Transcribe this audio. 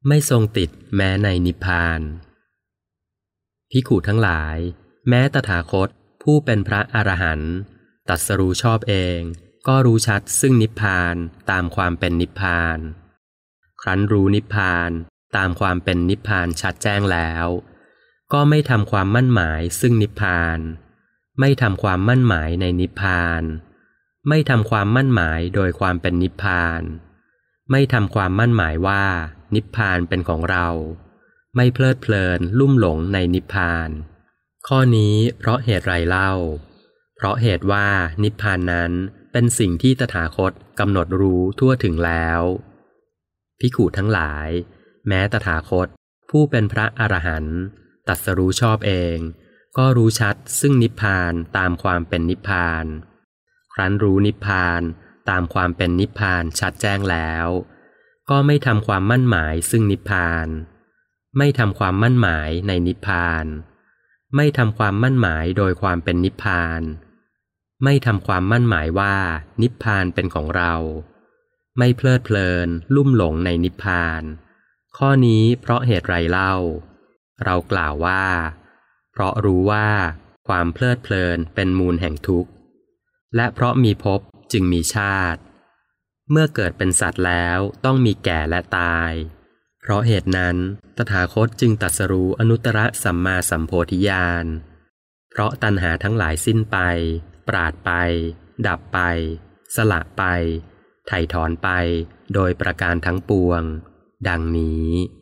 ไม่ทรงติดแม้ในนิพพานภิกขุทั้งหลายแม้ตถาคตผู้เป็นพระอรหันต์ตรัสรู้ชอบเองก็รู้ชัดซึ่งนิพพานตามความเป็นนิพพานครั้นรู้นิพพานตามความเป็นนิพพานชัดแจ้งแล้วก็ไม่ทำความมั่นหมายซึ่งนิพพานไม่ทำความมั่นหมายในนิพพานไม่ทำความมั่นหมายโดยความเป็นนิพพานไม่ทำความมั่นหมายว่านิพพานเป็นของเราไม่เพลิดเพลินลุ่มหลงในนิพพานข้อนี้เพราะเหตุไรเล่าเพราะเหตุว่านิพพานนั้นเป็นสิ่งที่ตถาคตกำหนดรู้ทั่วถึงแล้วภิกขุทั้งหลายแม้ตถาคตผู้เป็นพระอรหันต์ตรัสรู้ชอบเองก็รู้ชัดซึ่งนิพพานตามความเป็นนิพพานครั้นรู้นิพพานตามความเป็นนิพพานชัดแจ้งแล้วก็ไม่ทำความมั่นหมายซึ่งนิพพานไม่ทำความมั่นหมายในนิพพานไม่ทำความมั่นหมายโดยความเป็นนิพพานไม่ทำความมั่นหมายว่านิพพานเป็นของเราไม่เพลิดเพลินลุ่มหลงในนิพพานข้อนี้เพราะเหตุไรเล่าเรากล่าวว่าเพราะรู้ว่าความเพลิดเพลินเป็นมูลแห่งทุกข์และเพราะมีภพจึงมีชาติเมื่อเกิดเป็นสัตว์แล้วต้องมีแก่และตายเพราะเหตุนั้นตถาคตจึงตรัสรู้อนุตตรสัมมาสัมโพธิญาณเพราะตัณหาทั้งหลายสิ้นไปปราดไปดับไปสละไปไถ่ถอนไปโดยประการทั้งปวงดังนี้